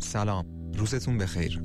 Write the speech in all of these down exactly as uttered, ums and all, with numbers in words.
سلام، روزتون بخیر.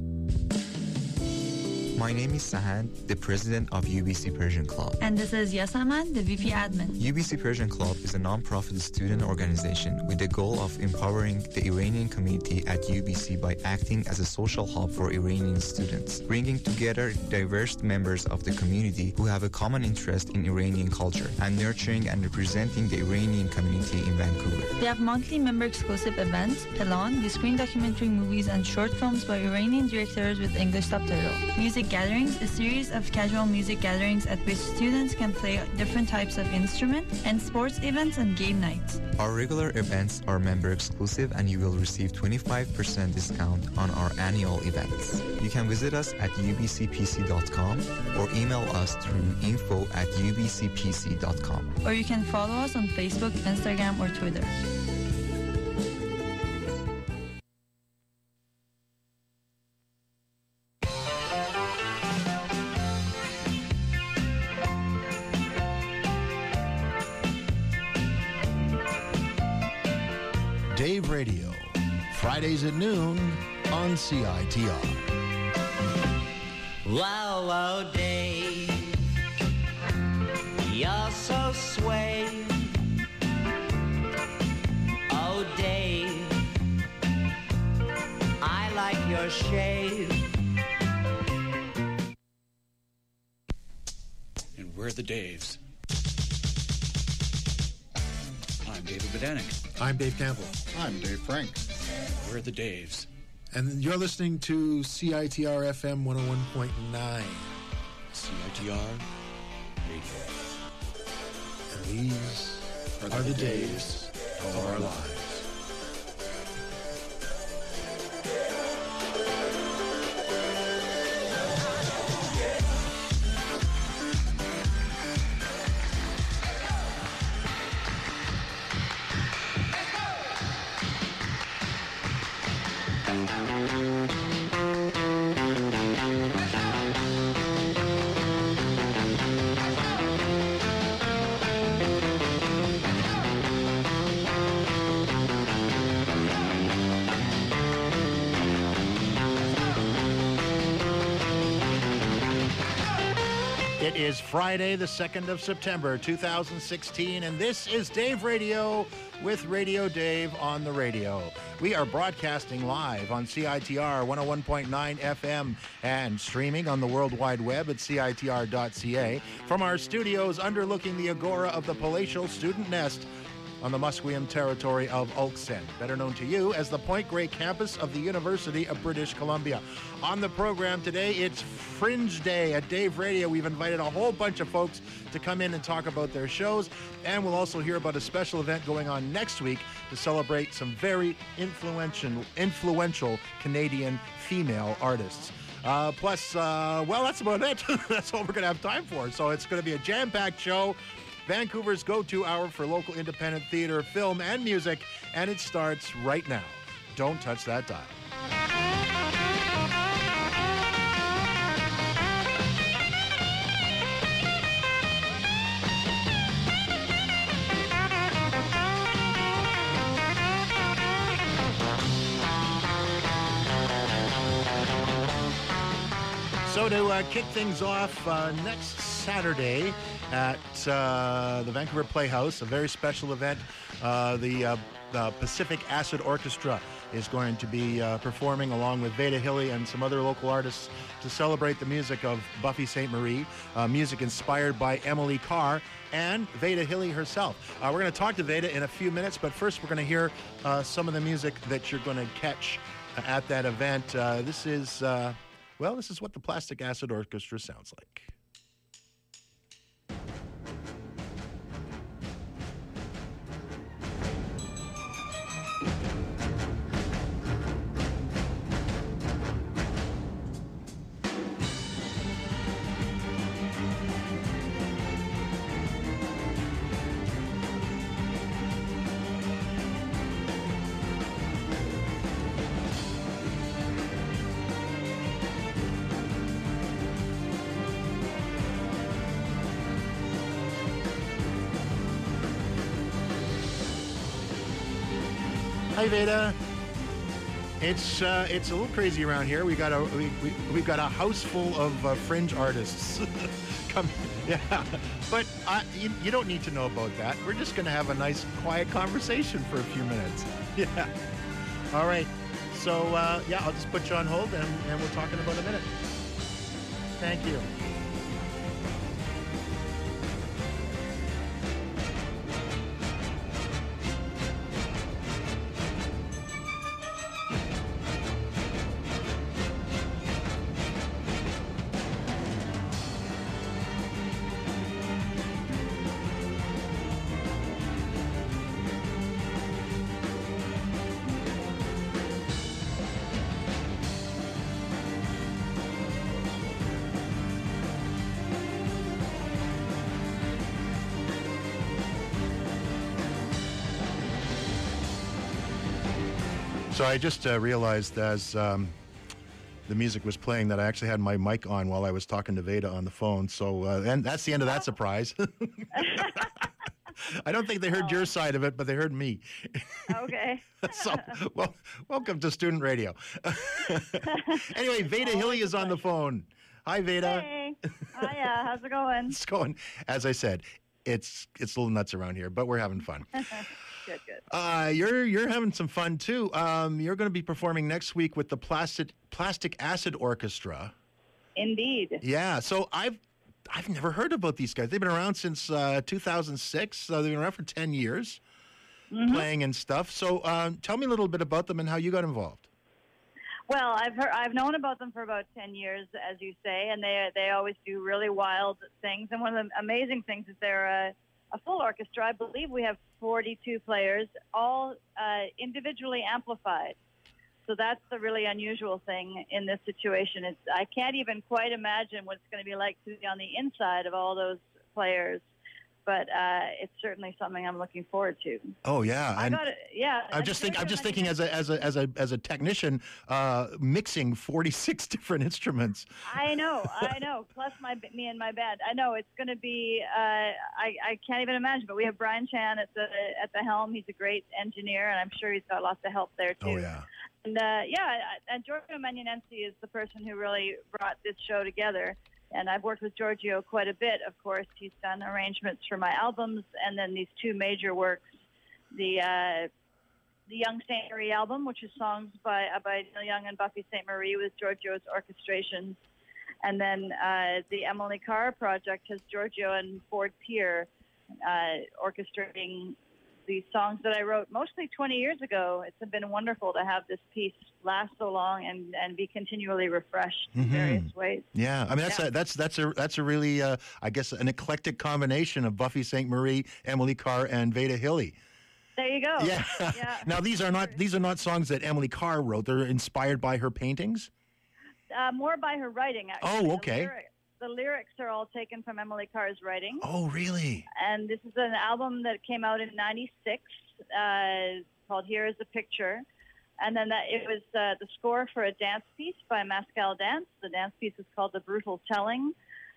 My name is Sahan, the president of U B C Persian Club. And this is Yasaman, the V P admin. U B C Persian Club is a non-profit student organization with the goal of empowering the Iranian community at U B C by acting as a social hub for Iranian students, bringing together diverse members of the community who have a common interest in Iranian culture and nurturing and representing the Iranian community in Vancouver. We have monthly member-exclusive events, Pelan, we screen documentary movies and short films by Iranian directors with English subtitle. Music gatherings, a series of casual music gatherings at which students can play different types of instruments, and sports events and game nights. Our regular events are member exclusive and you will receive twenty-five percent discount on our annual events. You can visit us at u b c p c dot com or email us through info at u b c p c dot com. Or you can follow us on Facebook, Instagram or Twitter. Dave Radio, Fridays at noon on C I T R. Wow, wow, Dave, you're so sway. Oh, Dave, I like your shave. And we're the Daves. I'm David Bodanik. I'm Dave Campbell. I'm Dave Frank. We're the Daves. And you're listening to C I T R F M one oh one point nine. C I T R Radio. And these are, are the, the days, days of our lives. It is Friday, the second of September, two thousand sixteen, and this is Dave Radio with Radio Dave on the radio. We are broadcasting live on C I T R one oh one point nine F M and streaming on the World Wide Web at C I T R dot C A from our studios underlooking the agora of the palatial student nest on the Musqueam territory of Ulksen, better known to you as the Point Grey campus of the University of British Columbia. On the program today, it's Fringe Day at Dave Radio. We've invited a whole bunch of folks to come in and talk about their shows, and we'll also hear about a special event going on next week to celebrate some very influential, influential Canadian female artists. Uh, plus, uh, well, that's about it. That's all we're going to have time for. So it's going to be a jam-packed show. Vancouver's go-to hour for local independent theater, film, and music, and it starts right now. Don't touch that dial. So to uh, kick things off, uh, next Saturday at uh, the Vancouver Playhouse, a very special event. Uh, the, uh, the Pacific Acid Orchestra is going to be uh, performing along with Veda Hilly and some other local artists to celebrate the music of Buffy Sainte Marie, uh, music inspired by Emily Carr and Veda Hilly herself. Uh, we're going to talk to Veda in a few minutes, but first we're going to hear uh, some of the music that you're going to catch uh, at that event. Uh, this is, uh, well, this is what the Plastic Acid Orchestra sounds like. Hi, Veda. It's uh, it's a little crazy around here. We got a we, we we've got a house full of uh, fringe artists. Come, yeah, but uh, you, you don't need to know about that. We're just going to have a nice, quiet conversation for a few minutes. Yeah. All right. So uh, yeah, I'll just put you on hold, and, and we'll talk in about a minute. Thank you. So I just uh, realized as um, the music was playing that I actually had my mic on while I was talking to Veda on the phone. So uh, and that's the end of that surprise. I don't think they heard oh. your side of it, but they heard me. Okay. So, well, welcome to Student Radio. Anyway, Veda Hilly is on the phone. Hi, Veda. Hey. Hiya. How's it going? It's going. As I said, it's it's a little nuts around here, but we're having fun. Good, good. Uh, you're you're having some fun too. Um, you're going to be performing next week with the Plastic Plastic Acid Orchestra. Indeed. Yeah. So I've I've never heard about these guys. They've been around since uh, two thousand six. So they've been around for ten years, mm-hmm. playing and stuff. So um, tell me a little bit about them and how you got involved. Well, I've heard, I've known about them for about ten years, as you say, and they they always do really wild things. And one of the amazing things is they're a, a full orchestra. I believe we have forty-two players, all uh, individually amplified. So that's the really unusual thing in this situation. It's I can't even quite imagine what it's going to be like to be on the inside of all those players. But uh, it's certainly something I'm looking forward to. Oh yeah, I and got it. Yeah, I'm just think I'm just thinking as a as a as a as a technician uh, mixing forty-six different instruments. I know, I know. Plus my me and my band. I know it's going to be. Uh, I I can't even imagine. But we have Brian Chan at the at the helm. He's a great engineer, and I'm sure he's got lots of help there too. Oh yeah. And uh, yeah, and Giorgio Magnanensi is the person who really brought this show together. And I've worked with Giorgio quite a bit, of course. He's done arrangements for my albums, and then these two major works, the uh, the Young Saint Marie album, which is songs by uh, by Neil Young and Buffy Saint Marie with Giorgio's orchestrations, and then uh, the Emily Carr project has Giorgio and Ford Peer uh, orchestrating these songs that I wrote mostly twenty years ago. It's been wonderful to have this piece last so long and, and be continually refreshed in mm-hmm. various ways. Yeah, I mean that's yeah. a, that's that's a that's a really uh, I guess an eclectic combination of Buffy Saint Marie, Emily Carr, and Veda Hilly. There you go. Yeah. yeah. Now these are not these are not songs that Emily Carr wrote. They're inspired by her paintings. Uh, more by her writing, actually. Oh, okay. The, lyric, the lyrics are all taken from Emily Carr's writing. Oh, really? And this is an album that came out in ninety-six uh, called Here Is a Picture. And then that it was uh, the score for a dance piece by Mascal Dance. The dance piece is called The Brutal Telling.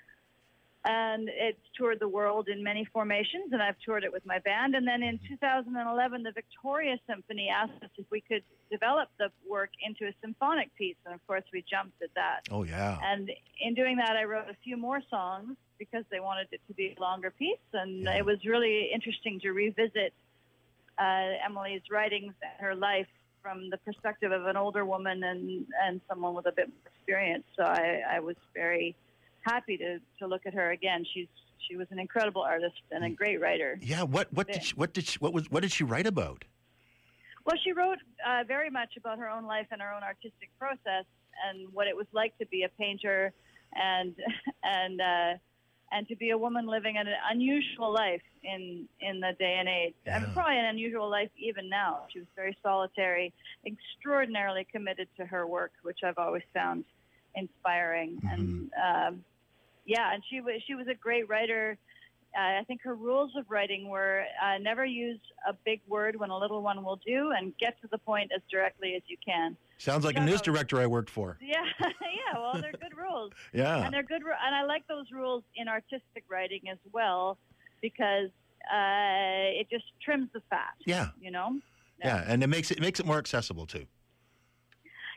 And it's toured the world in many formations, and I've toured it with my band. And then in two thousand eleven, the Victoria Symphony asked us if we could develop the work into a symphonic piece, and of course we jumped at that. Oh, yeah. And in doing that, I wrote a few more songs because they wanted it to be a longer piece, and Yeah. it was really interesting to revisit uh, Emily's writings and her life from the perspective of an older woman and, and someone with a bit more experience. So I, I was very happy to, to look at her again. She's she was an incredible artist and a great writer. Yeah. What what did she, what did she, what was what did she write about? Well, she wrote uh, very much about her own life and her own artistic process and what it was like to be a painter and and uh, and to be a woman living an unusual life in in the day and age. Yeah. I mean, probably an unusual life even now. She was very solitary, extraordinarily committed to her work, which I've always found inspiring. Mm-hmm. And um, yeah, and she was she was a great writer. Uh, I think her rules of writing were uh, never use a big word when a little one will do, and get to the point as directly as you can. Sounds like No, a news no. director I worked for. Yeah, yeah. Well, they're good rules. Yeah. And they're good, ru- and I like those rules in artistic writing as well, because uh, it just trims the fat. Yeah. You know. Yeah, and it makes it, it makes it more accessible too.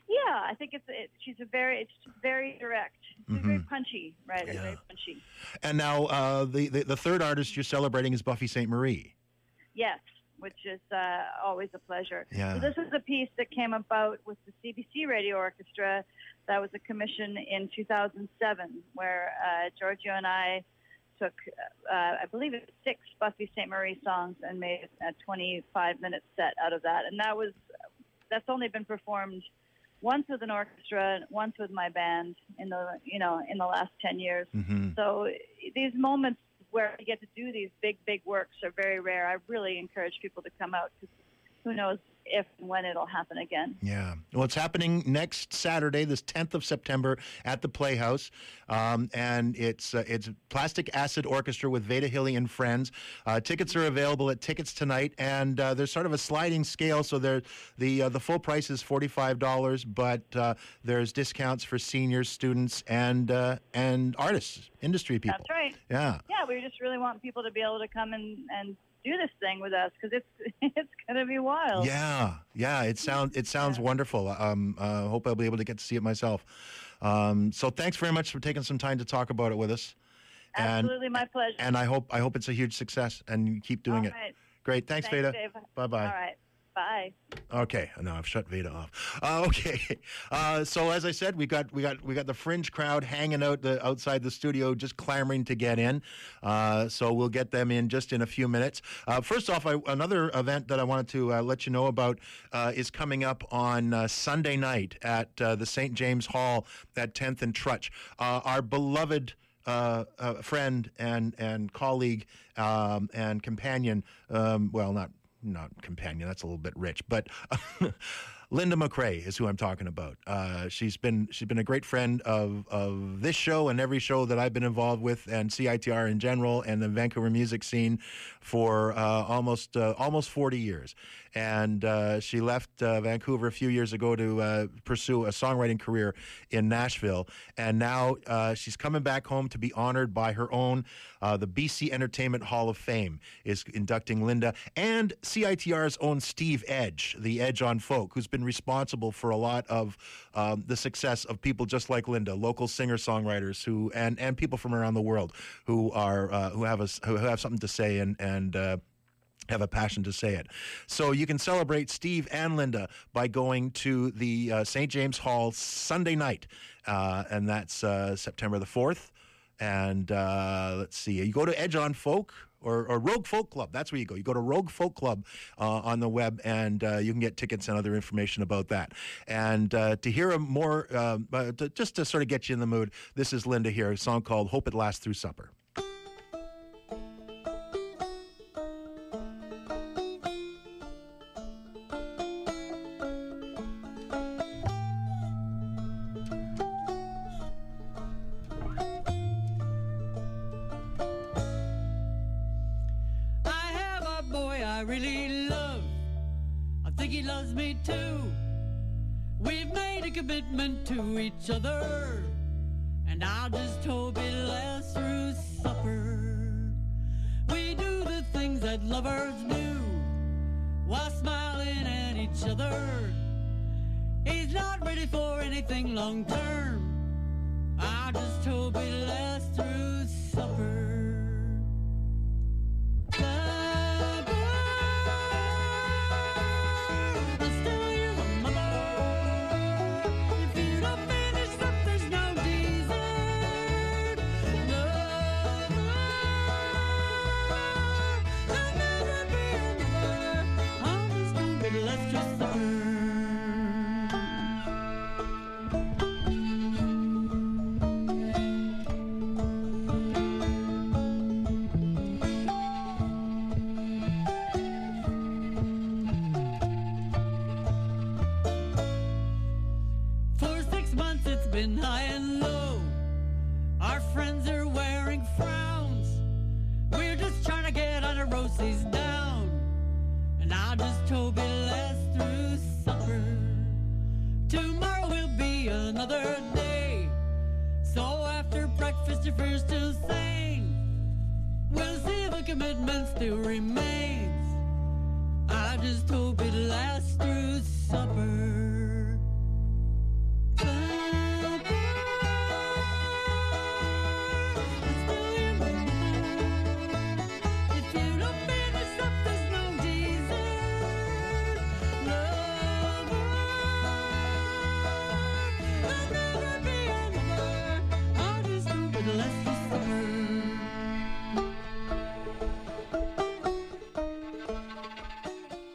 Yeah, I think it's it, she's a very it's very direct. She's Mm-hmm. very punchy, right? Yeah. Very punchy. And now uh, the, the the third artist you're celebrating is Buffy Sainte Marie. Yes, which is uh, always a pleasure. Yeah. So this is a piece that came about with the C B C Radio Orchestra. That was a commission in two thousand seven, where uh, Giorgio and I took, uh, I believe it was six Buffy Sainte Marie songs and made a twenty-five minute set out of that. And that was that's only been performed once with an orchestra, once with my band in the you know in the last ten years. Mm-hmm. So these moments where we get to do these big, big works are very rare. I really encourage people to come out because who knows if and when it'll happen again. Yeah. Well, it's happening next Saturday, this tenth of September at the Playhouse. Um, and it's uh, it's Plastic Acid Orchestra with Veda Hilly and Friends. Uh, tickets are available at Tickets Tonight, and uh, there's sort of a sliding scale. So there, the uh, the full price is forty-five dollars, but uh, there's discounts for seniors, students, and uh, and artists, industry people. That's right. Yeah. Yeah, we just really want people to be able to come and, and do this thing with us because it's it's going to be wild. Yeah, yeah. It sounds it sounds Yeah. wonderful. Um, uh, hope I'll be able to get to see it myself. Um, so thanks very much for taking some time to talk about it with us. And, Absolutely, my pleasure. And I hope I hope it's a huge success and you keep doing All it. right. Great. Thanks, Thanks, Veda. Dave. Bye bye. All right. Bye. Okay, no, I've shut Veda off. Uh, okay, uh, so as I said, we got we got we got the fringe crowd hanging out the outside the studio, just clamoring to get in. Uh, so we'll get them in just in a few minutes. Uh, first off, I, another event that I wanted to uh, let you know about uh, is coming up on uh, Sunday night at uh, the Saint James Hall at tenth and Trutch. Uh, our beloved. Uh, uh, friend and and colleague um, and companion. Um, well, not not companion. That's a little bit rich, but Linda McRae is who I'm talking about. Uh, she's been she's been a great friend of of this show and every show that I've been involved with, and C I T R in general, and the Vancouver music scene for uh, almost uh, almost forty years. And uh, she left uh, Vancouver a few years ago to uh, pursue a songwriting career in Nashville. And now uh, she's coming back home to be honored by her own. Uh, the B C Entertainment Hall of Fame is inducting Linda, and C I T R's own Steve Edge, the Edge on Folk, who's been responsible for a lot of um, the success of people just like Linda, local singer-songwriters who and, and people from around the world who are uh, who have a, who have something to say and and. Uh, have a passion to say it. So you can celebrate Steve and Linda by going to the uh, Saint James Hall Sunday night, uh, and that's uh, September the fourth. And uh, let's see, you go to Edge on Folk or, or Rogue Folk Club. That's where you go. You go to Rogue Folk Club uh, on the web, and uh, you can get tickets and other information about that. And uh, to hear a more, uh, uh, to, just to sort of get you in the mood, this is Linda here, a song called Hope It Lasts Through Supper. Commitment to each other, and I'll just hope it lasts through supper. We do the things that lovers do while smiling at each other. He's not ready for anything long term. I just hope it lasts through supper. Been high and low. Our friends are wearing frowns. We're just trying to get our neuroses down. And I just hope it lasts through supper. Tomorrow will be another day. So after breakfast, if you're still sane, we'll see the commitment still remains. I just hope it lasts through supper.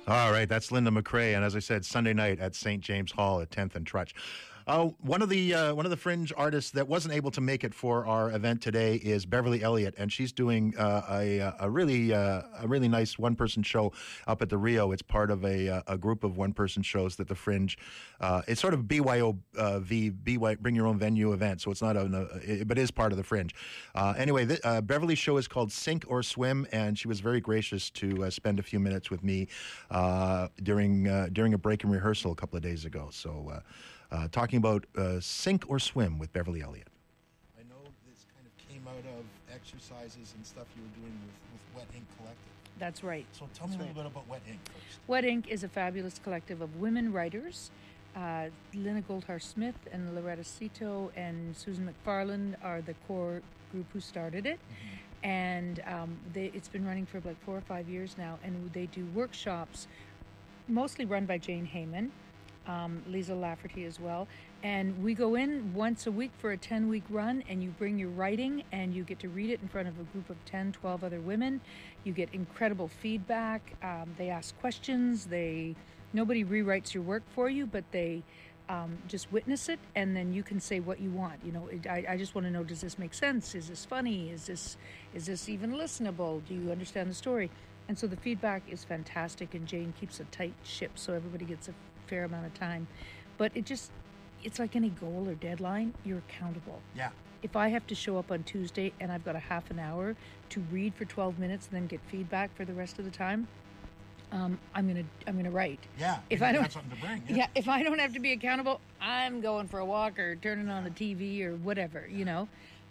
All right, that's Linda McRae, and as I said, Sunday night at Saint James Hall at tenth and Trutch. Uh, one of the uh, one of the fringe artists that wasn't able to make it for our event today is Beverly Elliott, and she's doing uh, a a really uh, a really nice one person show up at the Rio. It's part of a a group of one person shows that the Fringe. Uh, it's sort of B Y O V B Y Bring Your Own Venue event, so it's not a it, but it is part of the Fringe. Uh, anyway, the, uh, Beverly's show is called Sink or Swim, and she was very gracious to uh, spend a few minutes with me uh, during uh, during a break in rehearsal a couple of days ago. So. Uh, Uh, talking about uh, Sink or Swim with Beverly Elliott. I know this kind of came out of exercises and stuff you were doing with, with Wet Ink Collective. That's right. So tell That's me a right. little bit about Wet Ink first. Wet Ink is a fabulous collective of women writers. Uh, Lina Goldhar-Smith and Loretta Cito and Susan McFarland are the core group who started it. Mm-hmm. And um, they, it's been running for like four or five years now. And they do workshops, mostly run by Jane Heyman. Um, Lisa Lafferty as well, and we go in once a week for a ten-week run, and you bring your writing and you get to read it in front of a group of ten, twelve other women. You get incredible feedback. Um, they ask questions. They nobody rewrites your work for you, but they um, just witness it, and then you can say what you want. You know, it, I, I just want to know, does this make sense? Is this funny? Is this is this even listenable? Do you understand the story? And so the feedback is fantastic, and Jane keeps a tight ship so everybody gets a fair amount of time. But it just, it's like any goal or deadline, you're accountable. Yeah. If I have to show up on Tuesday and I've got a half an hour to read for twelve minutes and then get feedback for the rest of the time, um, I'm gonna I'm gonna write. Yeah. If you I don't have something to bring. yeah. yeah, if I don't have to be accountable, I'm going for a walk or turning on the T V or whatever, you know.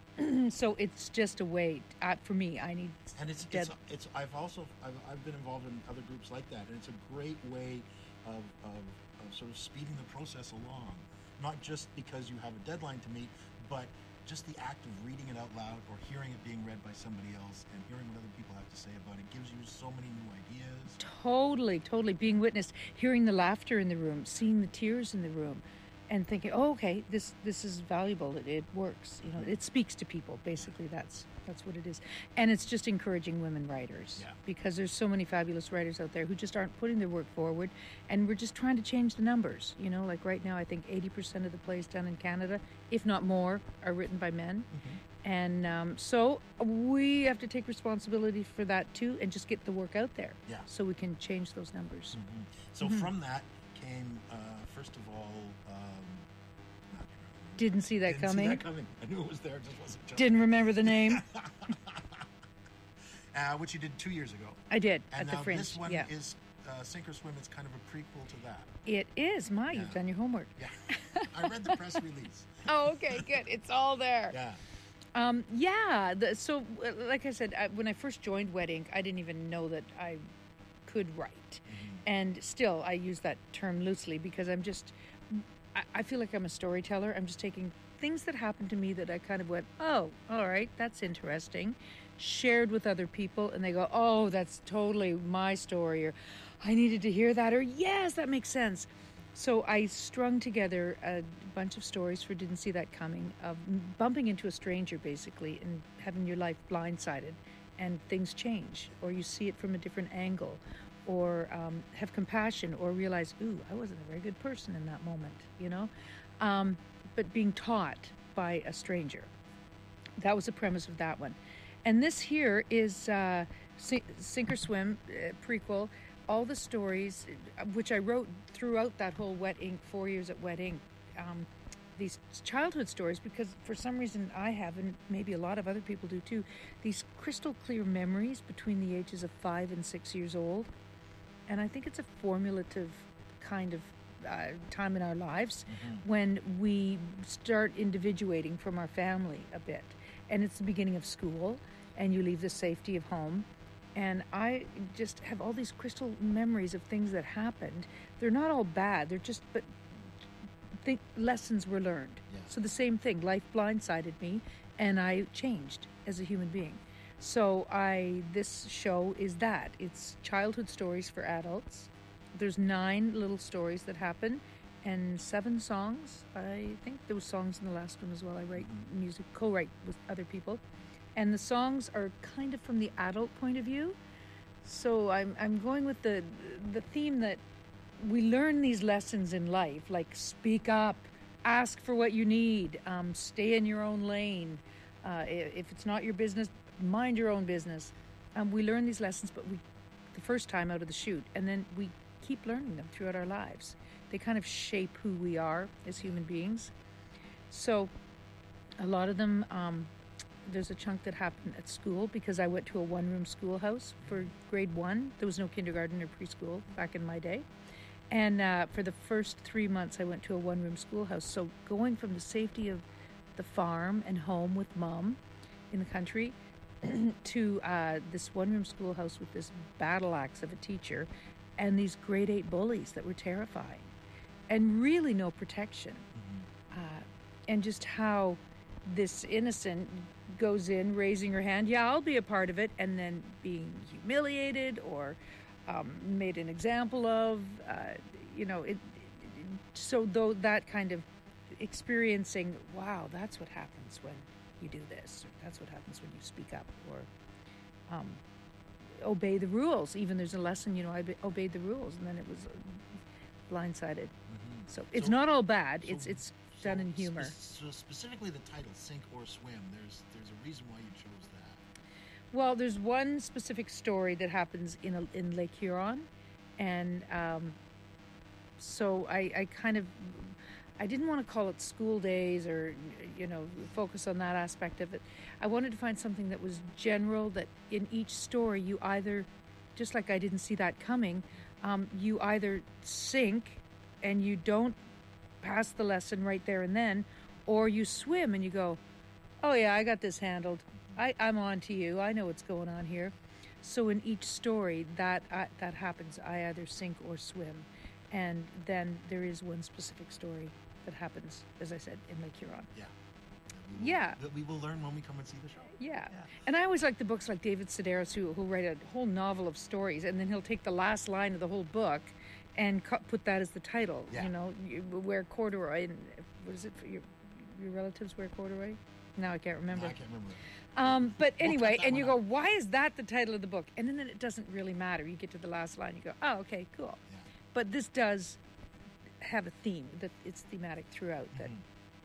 So it's just a way uh, for me. I need and it's dead- it's, it's I've also I've, I've been involved in other groups like that, and it's a great way of, of of sort of speeding the process along, not just because you have a deadline to meet, but just the act of reading it out loud or hearing it being read by somebody else and hearing what other people have to say about it gives you so many new ideas. Totally, totally. Being witnessed, hearing the laughter in the room, seeing the tears in the room, and thinking, oh, okay, this this is valuable. It, it works. You know, it speaks to people. Basically, that's that's what it is. And it's just encouraging women writers, Yeah. because there's so many fabulous writers out there who just aren't putting their work forward, and we're just trying to change the numbers. You know, like right now, I think eighty percent of the plays done in Canada, if not more, are written by men. Mm-hmm. And um, so we have to take responsibility for that too, and just get the work out there. Yeah. So we can change those numbers. Mm-hmm. So Mhm. from that came, uh, first of all, um, not, Didn't see that didn't coming. See that coming. I knew it was there, just wasn't. jumping. Didn't remember the name. uh, which you did two years ago. I did And at now the Fringe. this one yeah, is uh, Sink or Swim. It's kind of a prequel to that. it is. My, Yeah. you've done your homework. Yeah. I read the press release. Oh, okay, good. It's all there. Yeah. Um, yeah. The, so, uh, like I said, I, when I first joined Wet Ink, I didn't even know that I could write. Mm-hmm. And still, I use that term loosely because I'm just, I, I feel like I'm a storyteller. I'm just taking things that happened to me that I kind of went, oh, all right, that's interesting, shared with other people, and they go, oh, that's totally my story, or I needed to hear that, or yes, that makes sense. So I strung together a bunch of stories for Didn't See That Coming, of bumping into a stranger, basically, and having your life blindsided, and things change, or you see it from a different angle, or um, have compassion, or realize, ooh, I wasn't a very good person in that moment, you know? Um, but being taught by a stranger. That was the premise of that one. And this here is uh, Sink, Sink or Swim, uh, prequel. All the stories, uh, which I wrote throughout that whole Wet Ink, four years at Wet Ink, um, these childhood stories, because for some reason I have, and maybe a lot of other people do too, these crystal clear memories between the ages of five and six years old. And I think it's a formulative kind of uh, time in our lives Mm-hmm. when we start individuating from our family a bit. And it's the beginning of school, and you leave the safety of home. And I just have all these crystal memories of things that happened. They're not all bad. They're just, but think lessons were learned. Yeah. So the same thing, life blindsided me, and I changed as a human being. So I, this show is that. It's childhood stories for adults. There's nine little stories that happen, and seven songs. I think there was songs in the last one as well. I write music, co-write with other people. And the songs are kind of from the adult point of view, So I'm I'm going with the the theme that we learn these lessons in life, like speak up, ask for what you need, um, stay in your own lane. Uh, i- if it's not your business, mind your own business. Um, we learn these lessons, but we the first time out of the chute, and then we keep learning them throughout our lives. They kind of shape who we are as human beings. So a lot of them, um, there's a chunk that happened at school because I went to a one-room schoolhouse for grade one. There was no kindergarten or preschool back in my day. And uh, for the first three months, I went to a one-room schoolhouse. So going from the safety of the farm and home with mom in the country to uh, this one-room schoolhouse with this battle axe of a teacher and these grade eight bullies that were terrifying and really no protection. Uh, and just how this innocent goes in raising her hand, yeah, I'll be a part of it, and then being humiliated or um, made an example of, uh, you know, it, it, so though that kind of experiencing, wow, that's what happens when you do this, or that's what happens when you speak up, or um, obey the rules. Even there's a lesson, you know, I be- obeyed the rules, and then it was uh, blindsided. Mhm. So it's So- not all bad. so- it's it's So done in humor. spe- so specifically the title "Sink or Swim." There's there's a reason why you chose that. Well, there's one specific story that happens in a, in Lake Huron, and um, so I, I kind of I didn't want to call it school days or you know focus on that aspect of it. I wanted to find something that was general. That in each story you either, just like I didn't see that coming, um, you either sink and you don't pass the lesson right there and then, or you swim and you go, oh yeah, I got this handled. I, I'm on to you. I know what's going on here. So in each story, that uh, that happens. I either sink or swim. And then there is one specific story that happens, as I said, in Lake Huron. Yeah. That we will- Yeah. That we will learn when we come and see the show. Yeah. And I always like the books like David Sedaris, who who write a whole novel of stories, and then he'll take the last line of the whole book and cu- put that as the title. Yeah. You know, you wear corduroy, and what is it for your your relatives wear corduroy? Now I can't remember. No, I can't remember. Um, but We'll anyway, cut that and you one go, out. why is that the title of the book? And then it doesn't really matter. You get to the last line, you go, oh, okay, cool. Yeah. But this does have a theme that it's thematic throughout. That Mhm.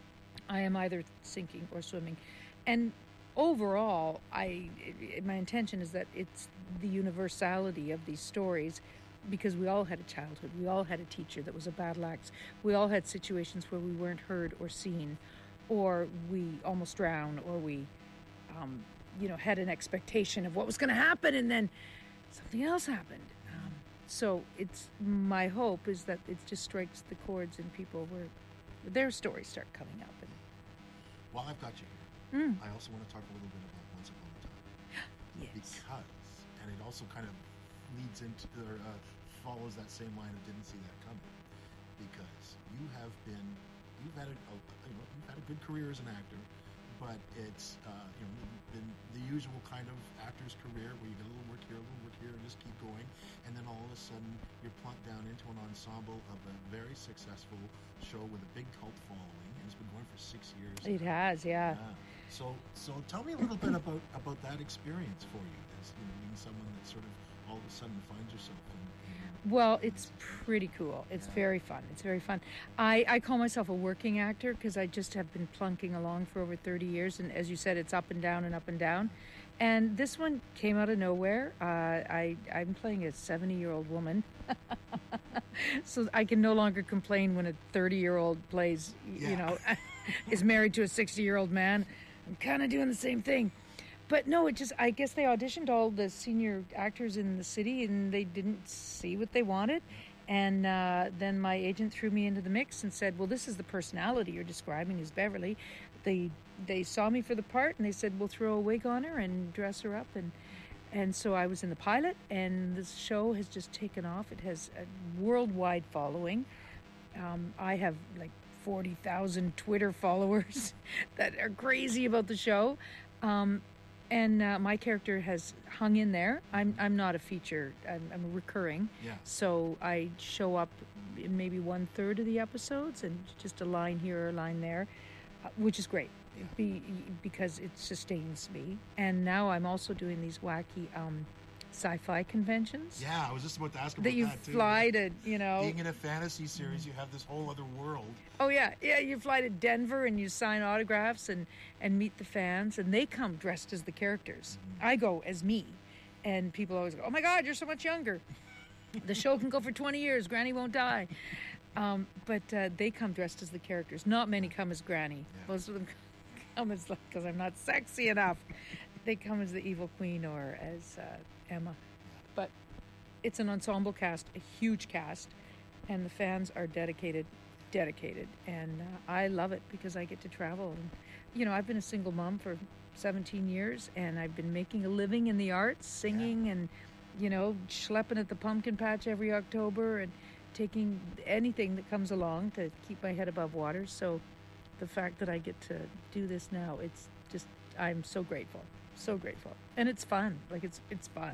I am either sinking or swimming, and overall, I i my intention is that it's the universality of these stories, because we all had a childhood, we all had a teacher that was a battle axe, we all had situations where we weren't heard or seen, or we almost drowned, or we, um, you know, had an expectation of what was going to happen, and then something else happened. Um, so it's my hope is that it just strikes the chords in people where their stories start coming up. And While I've got you here, Mm. I also want to talk a little bit about Once Upon a Time. yes, Because, and it also kind of leads into, or uh, follows that same line of didn't see that coming. Because you have been, you've had a, a you know, you've had a good career as an actor, but it's uh, you know been the usual kind of actor's career where you get a little work here, a little work here, and just keep going, and then all of a sudden you're plunked down into an ensemble of a very successful show with a big cult following, and it's been going for six years. it now. has, yeah. Yeah. So, so tell me a little bit about about that experience for you, as you know, being someone that sort of all of a sudden finds yourself in. in Well, it's pretty cool. It's Yeah. very fun. It's very fun. I, I call myself a working actor because I just have been plunking along for over thirty years. And as you said, it's up and down and up and down. And this one came out of nowhere. Uh, I, I'm playing a seventy-year-old woman. So I can no longer complain when a thirty-year-old plays, Yeah. you know, is married to a sixty-year-old man. I'm kind of doing the same thing. But no, it just, I guess they auditioned all the senior actors in the city and they didn't see what they wanted. And uh, then my agent threw me into the mix and said, well, this is the personality you're describing as Beverly. They they saw me for the part and they said, we'll throw a wig on her and dress her up. And, and so I was in the pilot, and this show has just taken off. It has a worldwide following. Um, I have like forty thousand Twitter followers that are crazy about the show. Um, and uh, my character has hung in there. I'm I'm not a feature. I'm, I'm recurring. Yeah. So I show up in maybe one third of the episodes, and just a line here or a line there, uh, which is great. Yeah. Be, because it sustains me. And now I'm also doing these wacky um, sci-fi conventions. Yeah, I was just about to ask about that you that too. fly yeah. to, you know. Being in a fantasy series, you have this whole other world. Oh yeah, yeah. You fly to Denver and you sign autographs and and meet the fans, and they come dressed as the characters. Mm-hmm. I go as me, and people always go, "Oh my God, you're so much younger." The show can go for twenty years. Granny won't die. Um, but uh, they come dressed as the characters. Not many come as Granny. Yeah. Most of them come as, because I'm not sexy enough. They come as the evil queen or as uh, Emma. But it's an ensemble cast, a huge cast, and the fans are dedicated, dedicated. And uh, I love it because I get to travel. And, you know, I've been a single mom for seventeen years, and I've been making a living in the arts, singing yeah. and, you know, schlepping at the pumpkin patch every October and taking anything that comes along to keep my head above water. So the fact that I get to do this now, it's just, I'm so grateful. So grateful. And it's fun. Like, it's it's fun.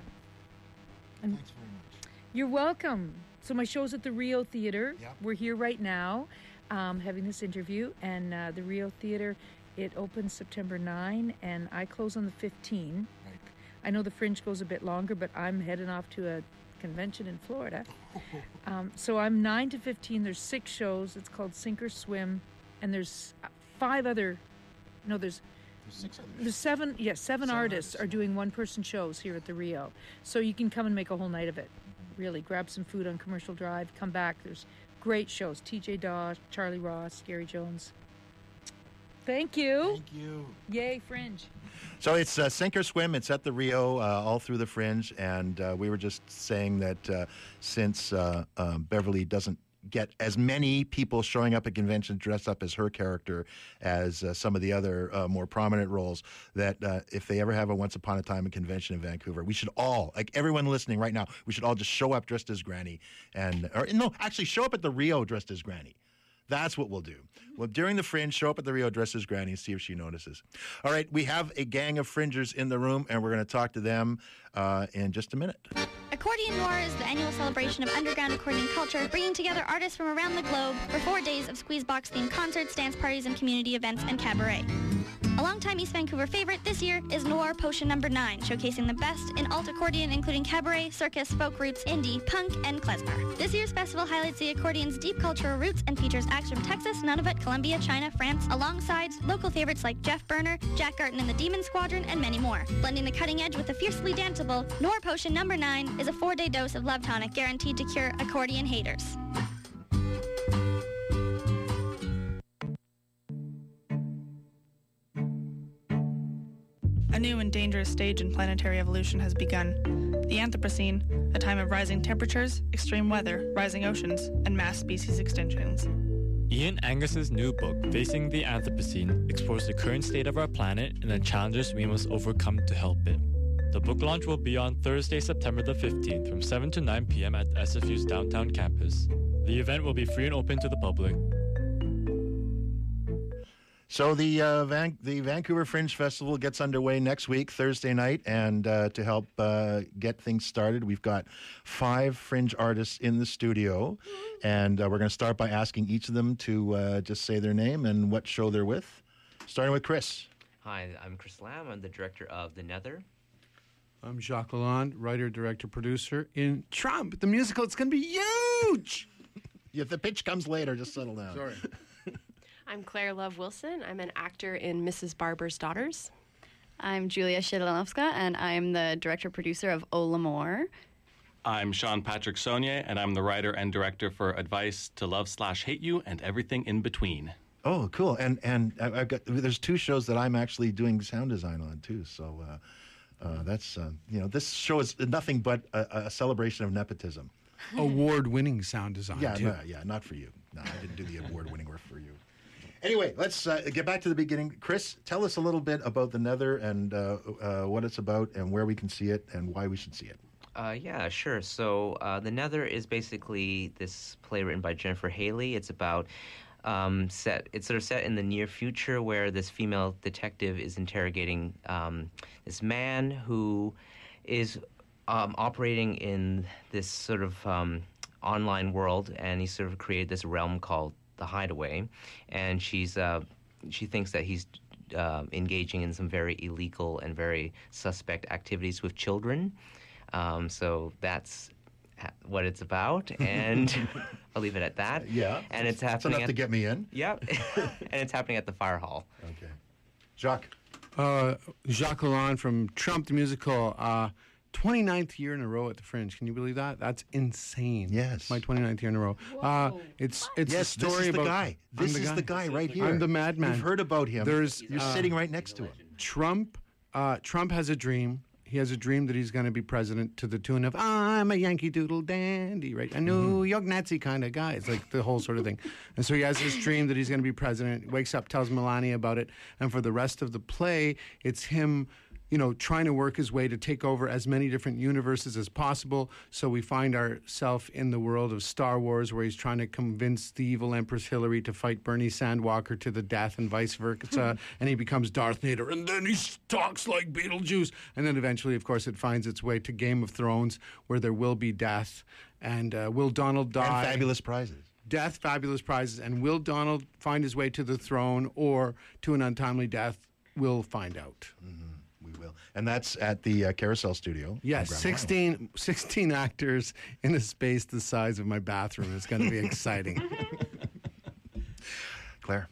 And thanks very much. You're welcome. So my show's at the Rio Theater. Yep. We're here right now um, having this interview. And uh, the Rio Theater, it opens September ninth, and I close on the fifteenth. Right. I know the Fringe goes a bit longer, but I'm heading off to a convention in Florida. Um, so I'm nine to fifteen. There's six shows. It's called Sink or Swim. And there's five other, no, there's There's six others. There's seven, yes, seven, Seven artists, artists. are doing one-person shows here at the Rio. So you can come and make a whole night of it. Really, grab some food on Commercial Drive, come back. There's great shows. T J Daw, Charlie Ross, Gary Jones. Thank you. Thank you. Yay, Fringe. So it's uh, Sink or Swim. It's at the Rio, uh, all through the Fringe. And uh, we were just saying that uh, since uh, um, Beverly doesn't get as many people showing up at conventions dressed up as her character as uh, some of the other uh, more prominent roles, that uh, if they ever have a Once Upon a Time in convention in Vancouver, we should all, like everyone listening right now, we should all just show up dressed as Granny. And or no, actually show up at the Rio dressed as Granny. That's what we'll do. Well, during the Fringe, show up at the Rio dressed as Granny and see if she notices. All right, we have a gang of Fringers in the room, and we're going to talk to them uh, in just a minute. Accordion Noir is the annual celebration of underground accordion culture, bringing together artists from around the globe for four days of Squeezebox-themed concerts, dance parties, and community events and cabaret. A longtime East Vancouver favorite this year is Noir Potion Number nine, showcasing the best in alt accordion, including cabaret, circus, folk roots, indie, punk, and klezmer. This year's festival highlights the accordion's deep cultural roots and features acts from Texas, Nunavut, Colombia, China, France, alongside local favorites like Jeff Berner, Jack Garton and the Demon Squadron, and many more. Blending the cutting edge with the fiercely danceable, Noir Potion Number nine is a four-day dose of love tonic guaranteed to cure accordion haters. A new and dangerous stage in planetary evolution has begun. The Anthropocene, a time of rising temperatures, extreme weather, rising oceans, and mass species extinctions. Ian Angus's new book, Facing the Anthropocene, explores the current state of our planet and the challenges we must overcome to help it. The book launch will be on Thursday, September the fifteenth from seven to nine p.m. at S F U's downtown campus. The event will be free and open to the public. So the uh, Van- the Vancouver Fringe Festival gets underway next week, Thursday night, and uh, to help uh, get things started, we've got five Fringe artists in the studio, and uh, we're going to start by asking each of them to uh, just say their name and what show they're with, starting with Chris. Hi, I'm Chris Lamb. I'm the director of The Nether. I'm Jacques Lalonde, writer, director, producer in Trump, the musical. It's going to be huge! If the pitch comes later, just settle down. Sorry. I'm Claire Love Wilson. I'm an actor in Missus Barber's Daughters. I'm Julia Shidlanovska, and I'm the director-producer of O L'Amour. I'm Sean Patrick Saunier, and I'm the writer and director for Advice to Love Slash Hate You and Everything in Between. Oh, cool. And and I've got there's two shows that I'm actually doing sound design on, too. So uh, uh, that's, uh, you know, this show is nothing but a, a celebration of nepotism. Award-winning sound design, yeah, too. No, yeah, not for you. No, I didn't do the award-winning work for you. Anyway, let's uh, get back to the beginning. Chris, tell us a little bit about The Nether and uh, uh, what it's about and where we can see it and why we should see it. Uh, yeah, sure. So uh, The Nether is basically this play written by Jennifer Haley. It's about um, set. It's sort of set in the near future where this female detective is interrogating um, this man who is um, operating in this sort of um, online world, and he sort of created this realm called The Hideaway, and she's uh, she thinks that he's uh, engaging in some very illegal and very suspect activities with children. Um, so that's ha- what it's about, and I'll leave it at that. Yeah. And it's That's happening enough at, to get me in. Yep. And it's happening at the Fire Hall. Okay. Jacques. Uh, Jacques Lalonde from Trump the Musical. Uh, twenty-ninth year in a row at the Fringe. Can you believe that? That's insane. Yes. My twenty-ninth year in a row. Uh, it's it's Yes, a story this is about the guy. I'm This is the guy right here. I'm the madman. You've heard about him. There's You're uh, sitting right next to him. Trump. Uh, Trump has a dream. He has a dream that he's going to be president to the tune of "I'm a Yankee Doodle dandy," right? A New York Nazi kind of guy. It's like the whole sort of thing. And so he has this dream that he's going to be president. Wakes up, tells Melania about it, and for the rest of the play, it's him, you know, trying to work his way to take over as many different universes as possible. So we find ourselves in the world of Star Wars, where he's trying to convince the evil Empress Hillary to fight Bernie Sandwalker to the death and vice versa. And he becomes Darth Vader, and then he talks like Beetlejuice. And then eventually, of course, it finds its way to Game of Thrones, where there will be death. And uh, will Donald die? And fabulous prizes. Death, fabulous prizes. And will Donald find his way to the throne or to an untimely death? We'll find out. Mm-hmm. We will. And that's at the uh, Carousel Studio. Yes, sixteen, sixteen actors in a space the size of my bathroom. It's going to be exciting. Claire.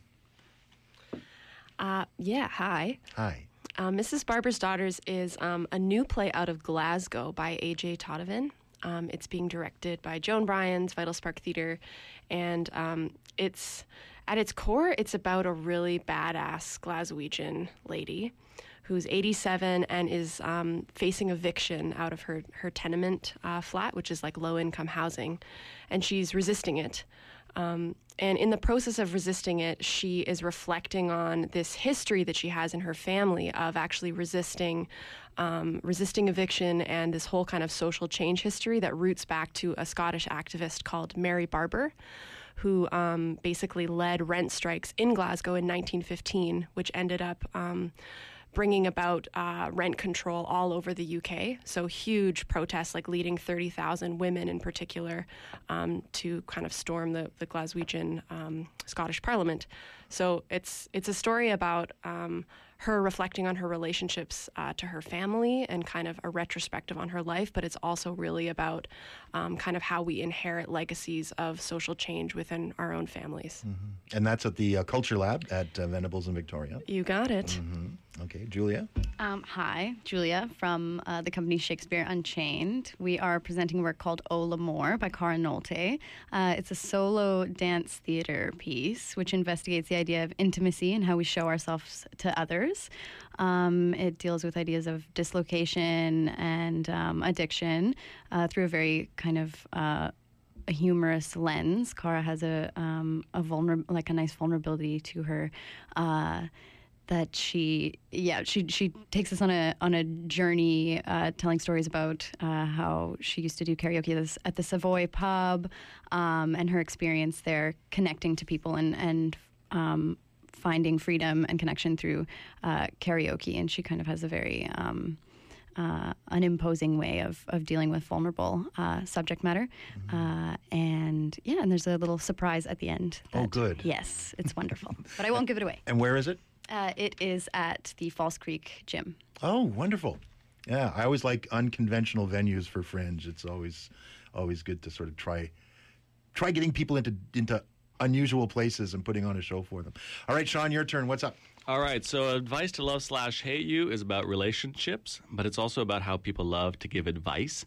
Uh, yeah, hi. Hi. Uh, Missus Barber's Daughters is um, a new play out of Glasgow by A J Todevin. Um, it's being directed by Joan Bryans, Vital Spark Theatre, and um, it's at its core, it's about a really badass Glaswegian lady who's eighty-seven and is um, facing eviction out of her, her tenement uh, flat, which is like low-income housing, and she's resisting it. Um, and in the process of resisting it, she is reflecting on this history that she has in her family of actually resisting um, resisting eviction and this whole kind of social change history that roots back to a Scottish activist called Mary Barber, who um, basically led rent strikes in Glasgow in nineteen fifteen, which ended up um, bringing about uh, rent control all over the U K. So huge protests, like leading thirty thousand women in particular um, to kind of storm the, the Glaswegian um, Scottish Parliament. So it's it's a story about um, her reflecting on her relationships uh, to her family and kind of a retrospective on her life, but it's also really about um, kind of how we inherit legacies of social change within our own families. Mm-hmm. And that's at the uh, Culture Lab at uh, Venables in Victoria. You got it. Mm-hmm. Okay, Julia. Um, hi, Julia from uh, the company Shakespeare Unchained. We are presenting a work called O L'Amour by Cara Nolte. Uh, it's a solo dance theater piece which investigates the idea of intimacy and how we show ourselves to others. Um, it deals with ideas of dislocation and um, addiction uh, through a very kind of uh, a humorous lens. Cara has a um, a vulner- like a nice vulnerability to her. Uh, that she, yeah, she she takes us on a on a journey, uh, telling stories about uh, how she used to do karaoke at, this, at the Savoy pub, um, and her experience there, connecting to people and and um, finding freedom and connection through uh, karaoke. And she kind of has a very um, uh, unimposing way of of dealing with vulnerable uh, subject matter. Mm-hmm. Uh, and yeah, and there's a little surprise at the end. Oh, good. Yes, it's wonderful, but I won't give it away. And where is it? Uh, it is at the False Creek Gym. Oh, wonderful. Yeah, I always like unconventional venues for Fringe. It's always always good to sort of try try getting people into into unusual places and putting on a show for them. All right, Sean, your turn. What's up? All right, so Advice to Love slash Hate You is about relationships, but it's also about how people love to give advice.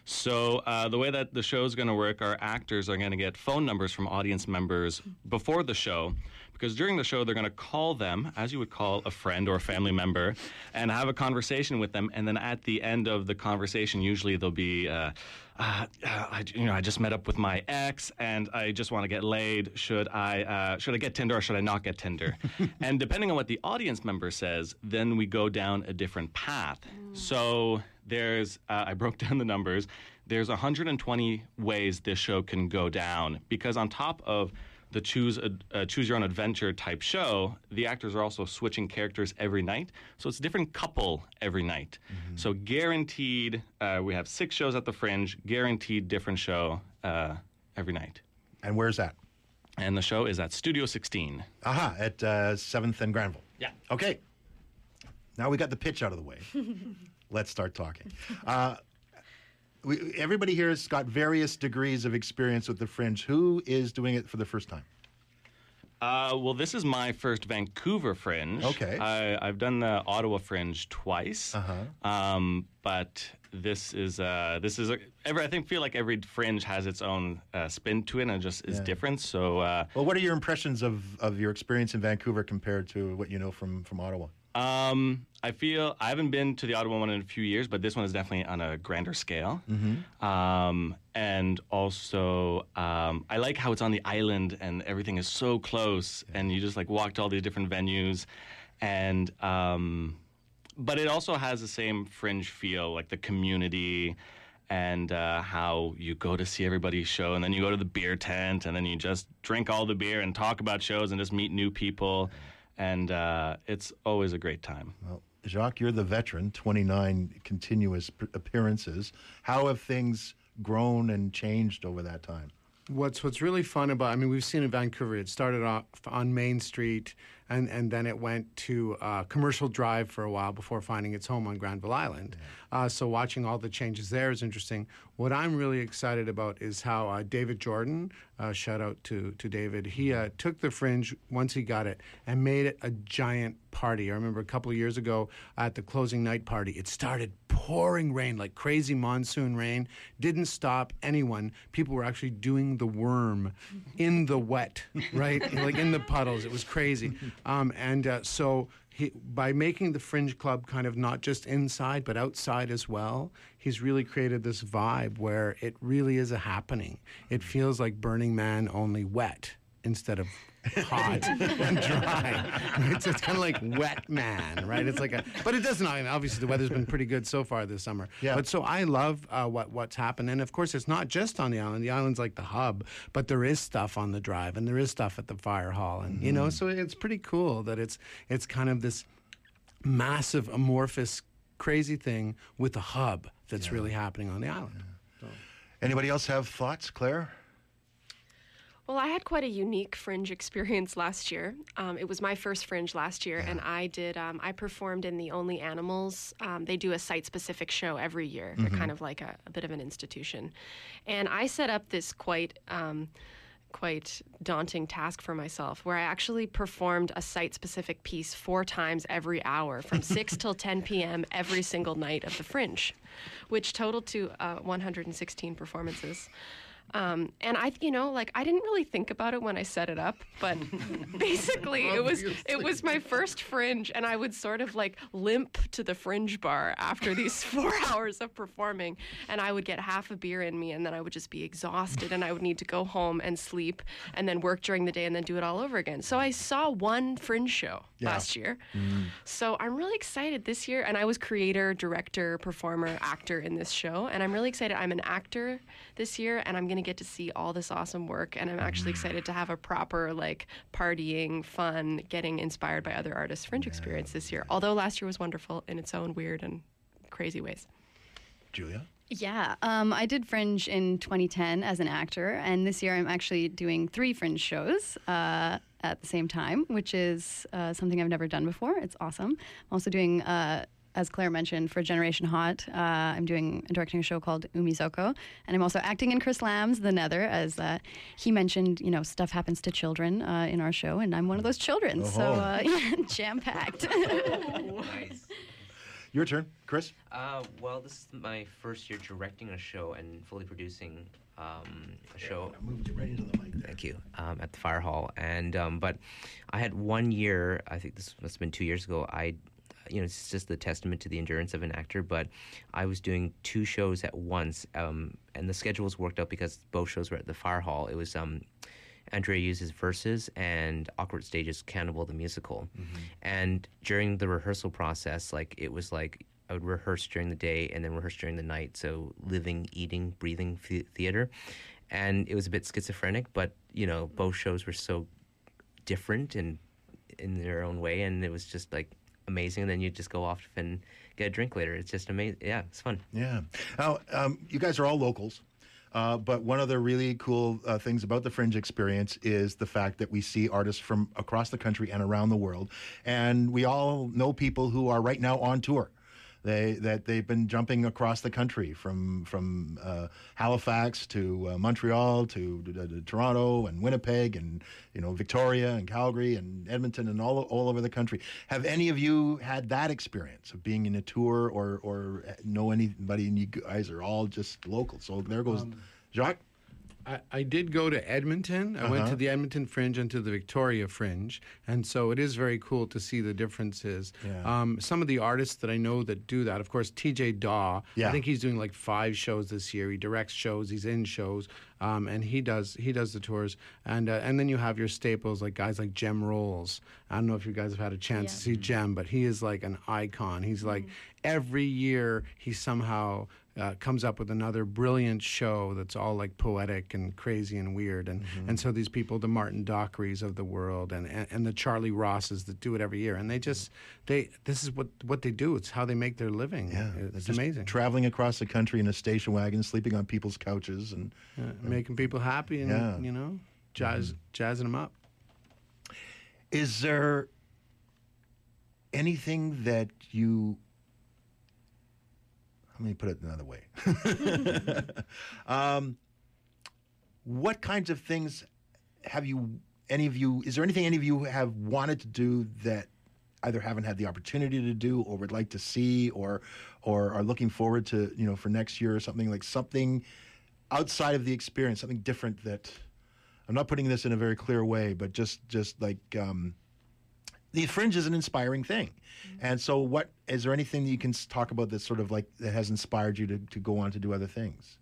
So uh, the way that the show is going to work, our actors are going to get phone numbers from audience members before the show, because during the show they're going to call them, as you would call a friend or a family member, and have a conversation with them. And then at the end of the conversation, usually there'll be, uh, uh, uh, I, you know, I just met up with my ex and I just want to get laid. Should I uh, should I get Tinder or should I not get Tinder? And depending on what the audience member says, then we go down a different path. Mm. So there's, uh, I broke down the numbers. There's one hundred twenty ways this show can go down, because on top of the choose a, uh, choose your own adventure type show, the actors are also switching characters every night. So it's a different couple every night. Mm-hmm. So guaranteed, uh, we have six shows at the Fringe, guaranteed different show uh, every night. And where's that? And the show is at Studio sixteen. Aha, at uh, seventh and Granville. Yeah. Okay. Now we got the pitch out of the way. Let's start talking. Uh, we, everybody here has got various degrees of experience with the Fringe. Who is doing it for the first time? Uh, well, this is my first Vancouver Fringe. Okay. I, I've done the Ottawa Fringe twice. Uh-huh. Um, but this is uh, this is a, every. I think feel like every Fringe has its own uh, spin to it, and it just is Yeah. different. So, uh, Well, what are your impressions of, of your experience in Vancouver compared to what you know from, from Ottawa? um, I feel I haven't been to the Ottawa one in a few years, but this one is definitely on a grander scale. Mm-hmm. Um, and also, um, I like how it's on the island and everything is so close, and you just like walk to all these different venues, and um, but it also has the same Fringe feel, like the community, and uh, how you go to see everybody's show, and then you go to the beer tent, and then you just drink all the beer and talk about shows and just meet new people, and uh, it's always a great time. Well, Jacques, you're the veteran, twenty-nine continuous p- appearances. How have things grown and changed over that time? What's what's really fun about, I mean, we've seen in Vancouver, it started off on Main Street, and, and then it went to uh, Commercial Drive for a while before finding its home on Granville Island. Uh, so watching all the changes there is interesting. What I'm really excited about is how uh, David Jordan, uh, shout out to, to David, he uh, took the Fringe once he got it and made it a giant party. I remember a couple of years ago at the closing night party, it started pouring rain, like crazy monsoon rain, didn't stop anyone. People were actually doing the worm in the wet, right? Like in the puddles. It was crazy. Um, and uh, so he, by making the Fringe Club kind of not just inside, but outside as well, he's really created this vibe where it really is a happening. It feels like Burning Man, only wet instead of hot and dry. It's, it's kind of like Wet Man, right? It's like a, but it doesn't. I mean, obviously, the weather's been pretty good so far this summer. Yeah. But so I love uh, what what's happened, and of course, it's not just on the island. The island's like the hub, but there is stuff on the drive, and there is stuff at the fire hall, and you know, so it's pretty cool that it's it's kind of this massive, amorphous, crazy thing with a hub that's Yeah. really happening on the island. So. Anybody else have thoughts, Claire? Well, I had quite a unique Fringe experience last year. Um, it was my first Fringe last year, and I did. Um, I performed in the Only Animals. Um, they do a site-specific show every year. They're Mhm. kind of like a, a bit of an institution, and I set up this quite. Um, quite daunting task for myself where I actually performed a site-specific piece four times every hour from six till ten p.m. every single night of the Fringe, which totaled to uh, one hundred sixteen performances. Um, and I, you know, like I didn't really think about it when I set it up, but basically it was it was my first Fringe, and I would sort of like limp to the Fringe bar after these four hours of performing, and I would get half a beer in me, and then I would just be exhausted, and I would need to go home and sleep, and then work during the day, and then do it all over again. So I saw one Fringe show Yeah. last year. So I'm really excited this year, and I was creator, director, performer, actor in this show, and I'm really excited. I'm an actor this year, and I'm going to get to see all this awesome work, and I'm actually excited to have a proper, like, partying, fun, getting inspired by other artists Fringe experience this year, although last year was wonderful in its own weird and crazy ways. Julia? Yeah, um, I did Fringe in twenty ten as an actor, and this year I'm actually doing three Fringe shows uh, at the same time, which is uh, something I've never done before. It's awesome. I'm also doing, uh, as Claire mentioned, for Generation Hot, uh, I'm doing directing a show called Umizoko, and I'm also acting in Chris Lamb's The Nether, as uh, he mentioned, you know, stuff happens to children uh, in our show, and I'm one of those children, so uh, yeah, jam-packed. Nice. Your turn, Chris. Uh, well, this is my first year directing a show and fully producing um, a show. I moved you right into the mic there. Thank you. Um, at the Fire Hall, and um, but I had one year. I think this must have been two years ago. I, you know, it's just the testament to the endurance of an actor. But I was doing two shows at once, um, and the schedules worked out because both shows were at the Fire Hall. It was um, Andrea Yu's Verses and Awkward Stage's Cannibal the Musical. Mm-hmm. And during the rehearsal process, like it was like I would rehearse during the day and then rehearse during the night. So living, eating, breathing th- theater. And it was a bit schizophrenic, but, you know, both shows were so different and in their own way. And it was just like amazing. And then you just go off and get a drink later. It's just amazing. Yeah, it's fun. Yeah. Now, um, you guys are all locals. Uh, but one of the really cool uh, things about the Fringe experience is the fact that we see artists from across the country and around the world. And we all know people who are right now on tour. They that they've been jumping across the country from from uh, Halifax to uh, Montreal to, to, to Toronto and Winnipeg and you know Victoria and Calgary and Edmonton and all all over the country. Have any of you had that experience of being in a tour or or know anybody? And you guys are all just local. So there goes Um, Jacques. I, I did go to Edmonton. I went Uh-huh. to the Edmonton Fringe and to the Victoria Fringe, and so it is very cool to see the differences. Yeah. Um, some of the artists that I know that do that, of course, T J Daw. Yeah. I think he's doing like five shows this year. He directs shows, he's in shows, um, and he does he does the tours. And uh, and then you have your staples like guys like Jem Rolls. I don't know if you guys have had a chance to see Jem, but he is like an icon. He's like every year he somehow. Uh, comes up with another brilliant show that's all like poetic and crazy and weird, and Mm-hmm. and so these people, the Martin Dockerys of the world, and, and and the Charlie Rosses that do it every year, and they just they this is what what they do. It's how they make their living. Yeah, it's just amazing. Traveling across the country in a station wagon, sleeping on people's couches, and Yeah, making people happy, and Yeah. you know, jazz jazzing them up. Is there anything that you? Let me put it another way. um, what kinds of things have you? Any of you? Is there anything any of you have wanted to do that either haven't had the opportunity to do, or would like to see, or or are looking forward to? You know, for next year or something like something outside of the experience, something different that. I'm not putting this in a very clear way, but just just like. Um, The Fringe is an inspiring thing. And so what, is there anything that you can s- talk about that sort of like, that has inspired you to, to go on to do other things?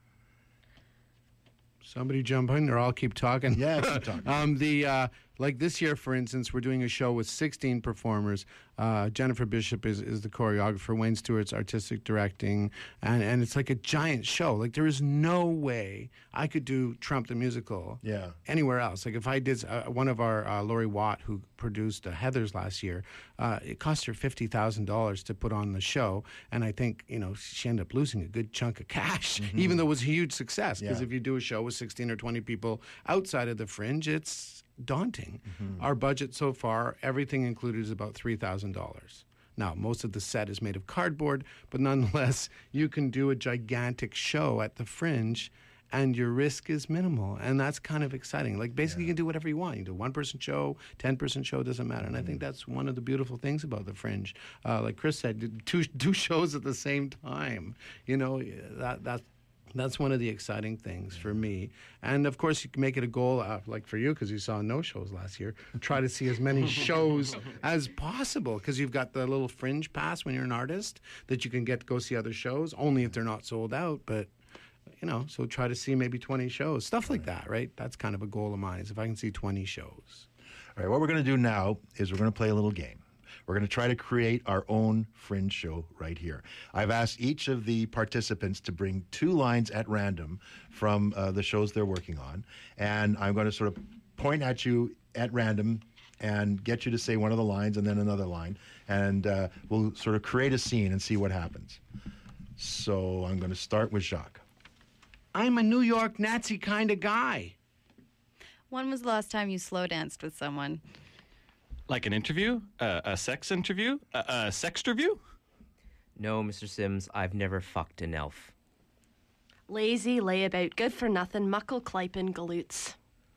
Somebody jump in, or I'll keep talking. Yeah, keep talking. um, the uh, like this year, for instance, we're doing a show with sixteen performers. Uh, Jennifer Bishop is, is the choreographer. Wayne Stewart's artistic directing, and and it's like a giant show. Like there is no way I could do Trump the musical. Yeah. Anywhere else. Like if I did uh, one of our uh, Lori Watt, who produced uh, Heathers last year, uh, it cost her fifty thousand dollars to put on the show, and I think you know she ended up losing a good chunk of cash, Mhm. even though it was a huge success. Because Yeah. if you do a show with sixteen or twenty people outside of the Fringe, it's daunting. Mhm. Our budget so far, everything included, is about three thousand dollars. Now, most of the set is made of cardboard, but nonetheless, you can do a gigantic show at the Fringe, and your risk is minimal, and that's kind of exciting. Like, basically, you can do whatever you want. You can do a one-person show, ten-person show, doesn't matter. And I think that's one of the beautiful things about the Fringe. Uh, like Chris said, do two, two shows at the same time. You know, that that that's one of the exciting things for me. And, of course, you can make it a goal, uh, like for you, because you saw no shows last year, try to see as many shows as possible, because you've got the little Fringe pass when you're an artist that you can get to go see other shows, only if they're not sold out, but... You know, so try to see maybe twenty shows, stuff like that, right? That's kind of a goal of mine, is if I can see twenty shows. All right, what we're going to do now is we're going to play a little game. We're going to try to create our own Fringe show right here. I've asked each of the participants to bring two lines at random from uh, the shows they're working on, and I'm going to sort of point at you at random and get you to say one of the lines and then another line, and uh, we'll sort of create a scene and see what happens. So I'm going to start with Jacques. I'm a New York Nazi kind of guy. When was the last time you slow danced with someone? Like an interview? Uh, a sex interview? A, a sex review? No, Mister Sims, I've never fucked an elf. Lazy, layabout, good for nothing, muckle clypen galoots.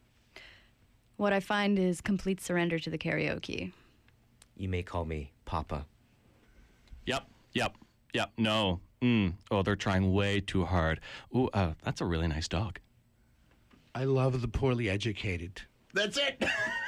What I find is complete surrender to the karaoke. You may call me Papa. Yep, yep, yep, no. Mm. Oh, they're trying way too hard. Ooh, uh, that's a really nice dog. I love the poorly educated. That's it.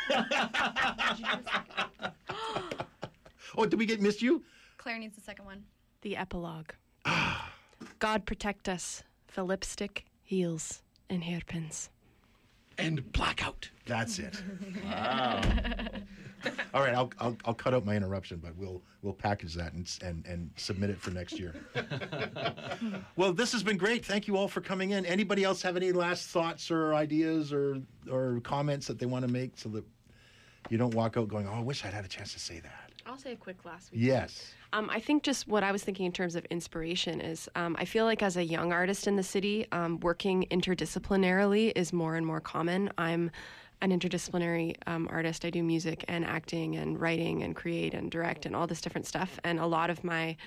Oh, did we get missed you? Claire needs the second one. The epilogue. God protect us for lipstick, heels, and hairpins. And blackout. That's it. Wow. All right, I'll, I'll I'll cut out my interruption, but we'll we'll package that and and, and submit it for next year. Well, this has been great. Thank you all for coming in. Anybody else have any last thoughts or ideas or or comments that they want to make so that you don't walk out going, "Oh, I wish I'd had a chance to say that." I'll say a quick last week. Yes. Um, I think just what I was thinking in terms of inspiration is um, I feel like as a young artist in the city, um, working interdisciplinarily is more and more common. I'm an interdisciplinary um, artist. I do music and acting and writing and create and direct and all this different stuff. And a lot of my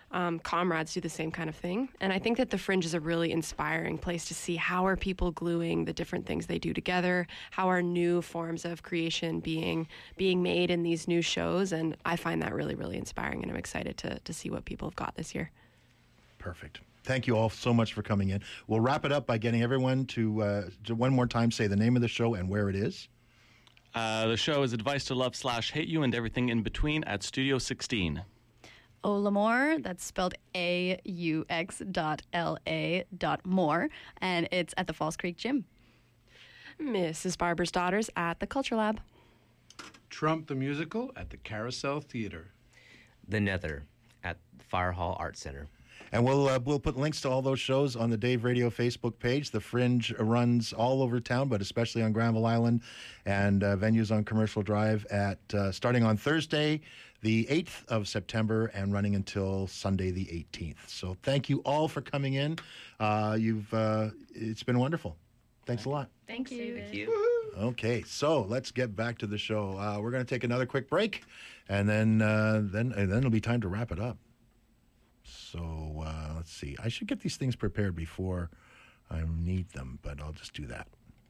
um, comrades do the same kind of thing. And I think that the Fringe is a really inspiring place to see how are people gluing the different things they do together, how are new forms of creation being being made in these new shows, and I find that really, really inspiring, and I'm excited to, to see what people have got this year. Perfect. Thank you all so much for coming in. We'll wrap it up by getting everyone to, uh, to one more time say the name of the show and where it is. Uh, the show is Advice to Love slash Hate You and everything in between at Studio sixteen. Au L'Amour, that's spelled A U X dot L A dot more, and it's at the Falls Creek Gym. Missus Barber's Daughters at the Culture Lab. Trump the Musical at the Carousel Theater. The Nether at Fire Hall Art Center. And we'll uh, we'll put links to all those shows on the Dave Radio Facebook page. The Fringe runs all over town, but especially on Granville Island, and uh, venues on Commercial Drive at uh, starting on Thursday, the eighth of September, and running until Sunday, the eighteenth. So thank you all for coming in. Uh, you've uh, it's been wonderful. Thanks a lot. Thank you. Thank you. Okay, so let's get back to the show. Uh, we're going to take another quick break, and then uh, then and then it'll be time to wrap it up. So uh, let's see. I should get these things prepared before I need them, but I'll just do that.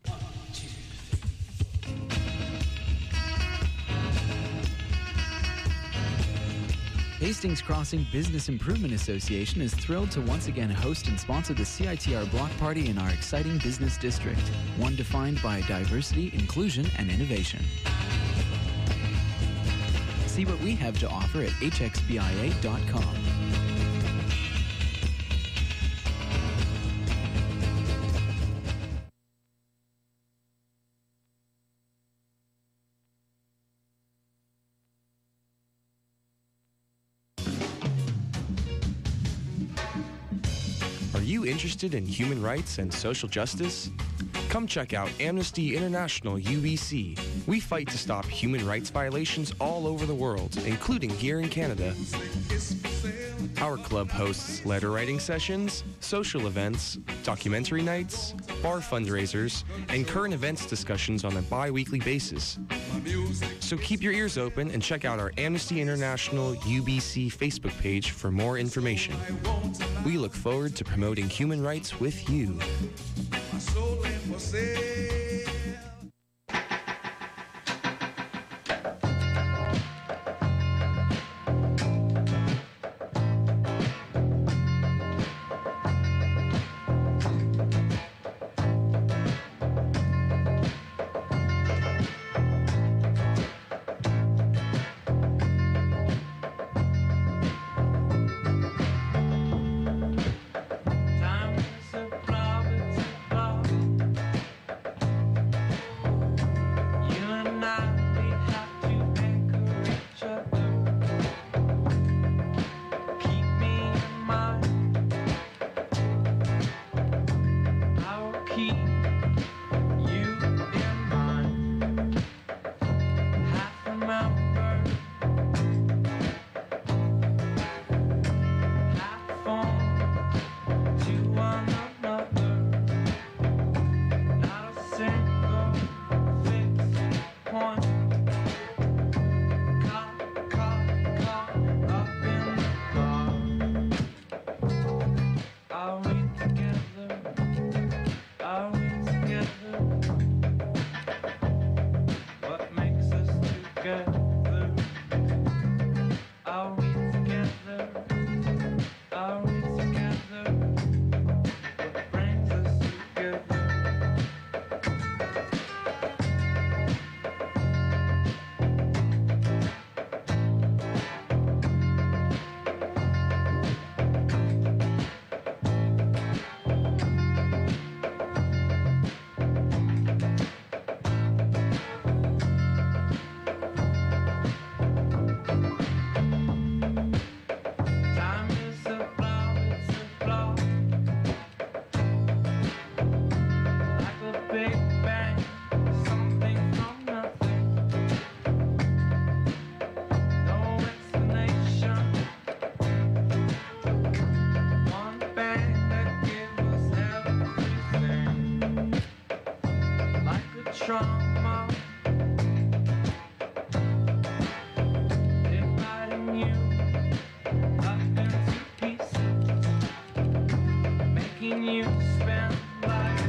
Hastings Crossing Business Improvement Association is thrilled to once again host and sponsor the C I T R Block Party in our exciting business district, one defined by diversity, inclusion, and innovation. See what we have to offer at H X B I A dot com. Are you interested in human rights and social justice? Come check out Amnesty International U B C. We fight to stop human rights violations all over the world, including here in Canada. Our club hosts letter writing sessions, social events, documentary nights, bar fundraisers, and current events discussions on a bi-weekly basis. So keep your ears open and check out our Amnesty International U B C Facebook page for more information. We look forward to promoting human rights with you. when you spend life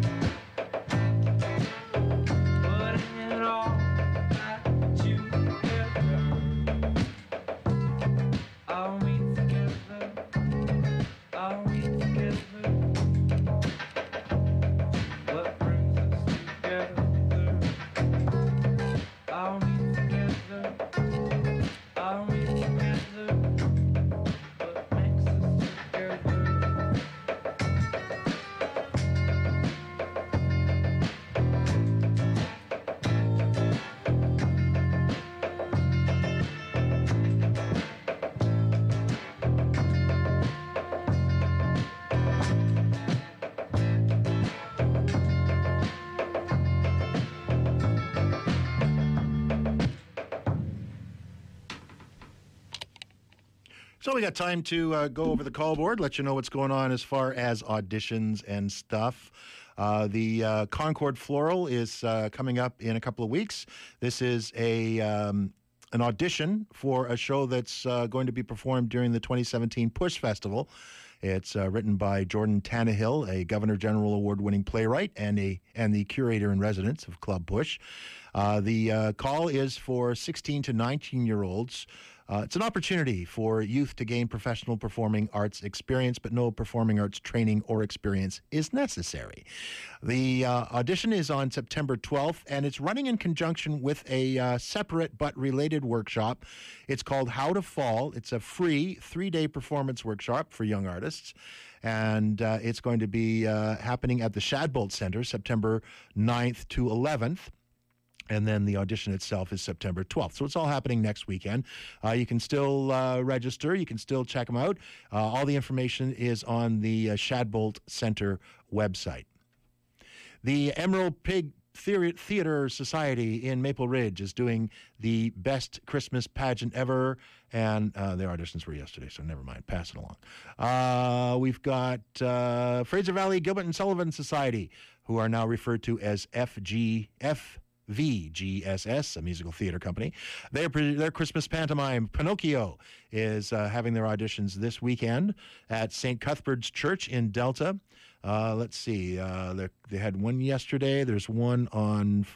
putting it all back together. Are we together? Are we together? What brings us together? Are we together? Are we together? What makes us together? So we got time to uh, go over the call board, let you know what's going on as far as auditions and stuff. Uh, the uh, Concord Floral is uh, coming up in a couple of weeks. This is a um, an audition for a show that's uh, going to be performed during the twenty seventeen Push Festival. It's uh, written by Jordan Tannehill, a Governor General Award-winning playwright and a and the curator in residence of Club Push. Uh, the uh, call is for sixteen to nineteen-year-olds. Uh, it's an opportunity for youth to gain professional performing arts experience, but no performing arts training or experience is necessary. The uh, audition is on September twelfth, and it's running in conjunction with a uh, separate but related workshop. It's called How to Fall. It's a free three-day performance workshop for young artists, and uh, it's going to be uh, happening at the Shadbolt Center September ninth to eleventh. And then the audition itself is September twelfth. So it's all happening next weekend. Uh, you can still uh, register. You can still check them out. Uh, all the information is on the uh, Shadbolt Center website. The Emerald Pig Theater Society in Maple Ridge is doing the best Christmas pageant ever. And uh, their auditions were yesterday, so never mind. Pass it along. Uh, we've got uh, Fraser Valley Gilbert and Sullivan Society, who are now referred to as F G F. V G S S, a musical theater company. Their, their Christmas pantomime, Pinocchio, is uh, having their auditions this weekend at Saint Cuthbert's Church in Delta. Uh, let's see, uh, they had one yesterday. There's one on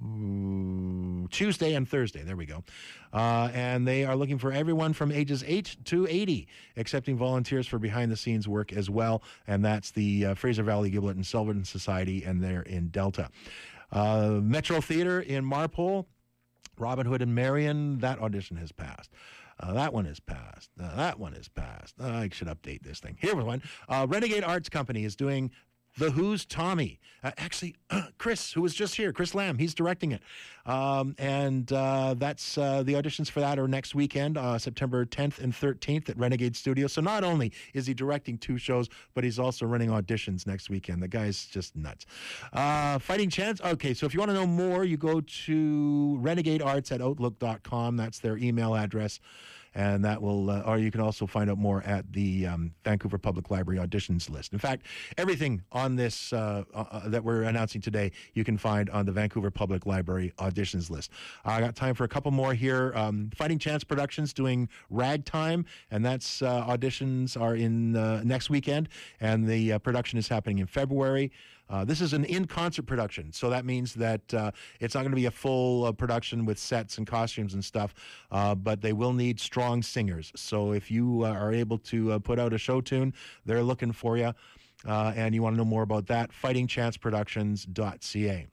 mm, Tuesday and Thursday. There we go. Uh, and they are looking for everyone from ages eight to eighty, accepting volunteers for behind-the-scenes work as well. And that's the uh, Fraser Valley Gilbert and Sullivan Society, and they're in Delta. Uh, Metro Theater in Marpole, Robin Hood and Marion, that audition has passed. Uh, that one is passed. Uh, that one is passed. Uh, I should update this thing. Here was one. Uh, Renegade Arts Company is doing The Who's Tommy. Uh, actually, uh, Chris, who was just here, Chris Lamb, he's directing it. Um, and uh, that's uh, the auditions for that are next weekend, uh, September tenth and thirteenth at Renegade Studios. So not only is he directing two shows, but he's also running auditions next weekend. The guy's just nuts. Uh, Fighting Chance. Okay, so if you want to know more, you go to renegade arts at outlook dot com. That's their email address. And that will, uh, or you can also find out more at the um, Vancouver Public Library auditions list. In fact, everything on this uh, uh, that we're announcing today, you can find on the Vancouver Public Library auditions list. I got time for a couple more here. Um, Fighting Chance Productions doing Ragtime, and that's uh, auditions are in uh, next weekend, and the uh, production is happening in February. Uh, this is an in-concert production, so that means that uh, it's not going to be a full uh, production with sets and costumes and stuff, uh, but they will need strong singers. So if you uh, are able to uh, put out a show tune, they're looking for you, uh, and you want to know more about that, fighting chance productions dot c a.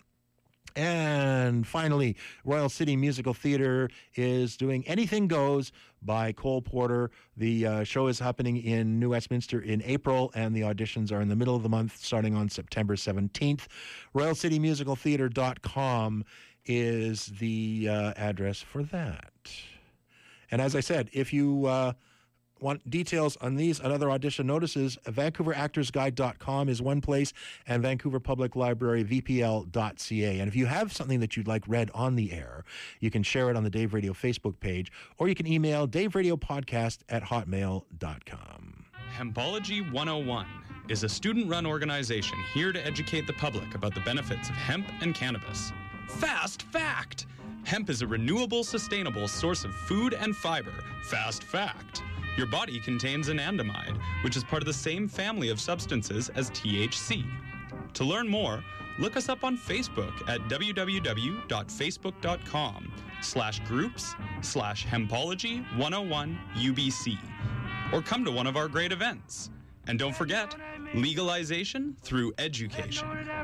And finally, Royal City Musical Theatre is doing Anything Goes by Cole Porter. The uh, show is happening in New Westminster in April, and the auditions are in the middle of the month, starting on September seventeenth. royal city musical theatre dot com is the uh, address for that. And as I said, if you uh, want details on these and other audition notices, vancouver actors guide dot com is one place, and Vancouver Public Library V P L dot c a. And if you have something that you'd like read on the air, you can share it on the Dave Radio Facebook page, or you can email daveradiopodcast at hotmail dot com. Hempology one oh one is a student-run organization here to educate the public about the benefits of hemp and cannabis. Fast fact! Hemp is a renewable, sustainable source of food and fiber. Fast fact! Your body contains anandamide, which is part of the same family of substances as T H C. To learn more, look us up on Facebook at www.facebook.com slash groups slash hempology 101 UBC, or come to one of our great events. And don't forget, legalization through education.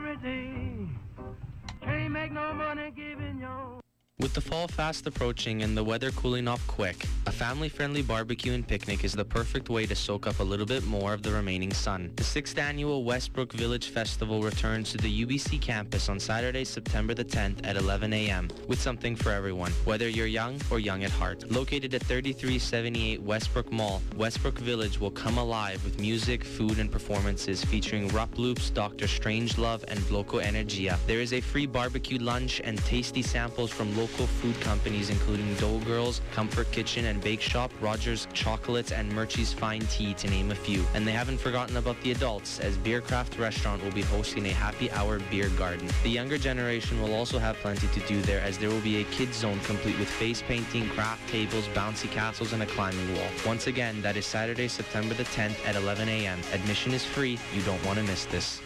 With the fall fast approaching and the weather cooling off quick, a family-friendly barbecue and picnic is the perfect way to soak up a little bit more of the remaining sun. The sixth annual Westbrook Village Festival returns to the U B C campus on Saturday, September the tenth at eleven a.m. with something for everyone, whether you're young or young at heart. Located at thirty-three seventy-eight Westbrook Mall, Westbrook Village will come alive with music, food, and performances featuring Rup Loops, Doctor Strangelove, and Bloco Energia. There is a free barbecue lunch and tasty samples from local Local food companies including Dough Girls, Comfort Kitchen and Bake Shop, Rogers Chocolates, and Murchie's Fine Tea, to name a few. And they haven't forgotten about the adults, as Beercraft Restaurant will be hosting a happy hour beer garden. The younger generation will also have plenty to do there, as there will be a kids zone complete with face painting, craft tables, bouncy castles, and a climbing wall. Once again, that is Saturday, September the tenth at eleven a.m. Admission is free. You don't want to miss this.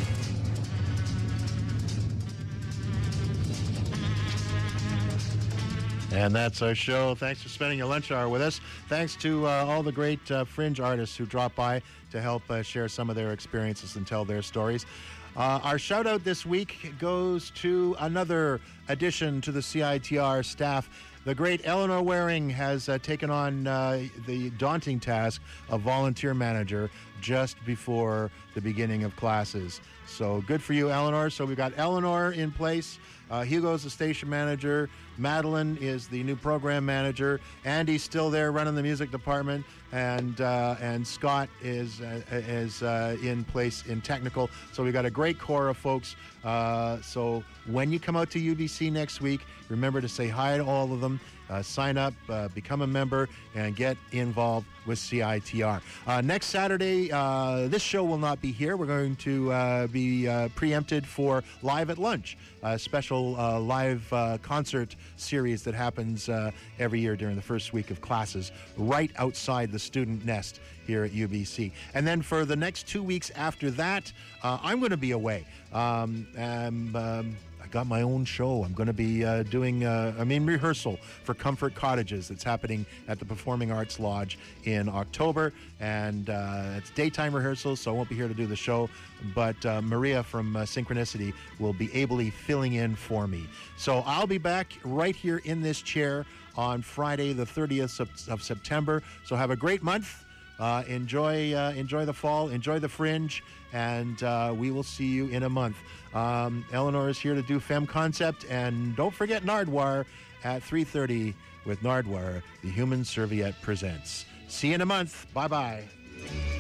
And that's our show. Thanks for spending your lunch hour with us. Thanks to uh, all the great uh, fringe artists who dropped by to help uh, share some of their experiences and tell their stories. Uh, our shout out this week goes to another addition to the C I T R staff. The great Eleanor Waring has uh, taken on uh, the daunting task of volunteer manager just before the beginning of classes. So good for you, Eleanor. So we've got Eleanor in place. Uh, Hugo's the station manager. Madeline is the new program manager. Andy's still there running the music department, and uh, and Scott is uh, is uh, in place in technical. So we got a great core of folks. Uh, so when you come out to U B C next week, remember to say hi to all of them. Uh, sign up, uh, become a member, and get involved with C I T R. Uh, next Saturday, uh, this show will not be here. We're going to uh, be uh, preempted for Live at Lunch, a special uh, live uh, concert series that happens uh, every year during the first week of classes, right outside the student nest here at U B C. And then for the next two weeks after that, uh, I'm going to be away. Um, and, um, got my own show. I'm going to be uh, doing, uh, I'm in rehearsal for Comfort Cottages that's happening at the Performing Arts Lodge in October. And uh, it's daytime rehearsal, so I won't be here to do the show. But uh, Maria from uh, Synchronicity will be ably filling in for me. So I'll be back right here in this chair on Friday, the thirtieth of September. So have a great month. Uh, enjoy uh, enjoy the fall, enjoy the fringe, and uh, we will see you in a month. Um, Eleanor is here to do Femme Concept, and don't forget Nardwuar at three thirty with Nardwuar, the Human Serviette Presents. See you in a month. Bye-bye.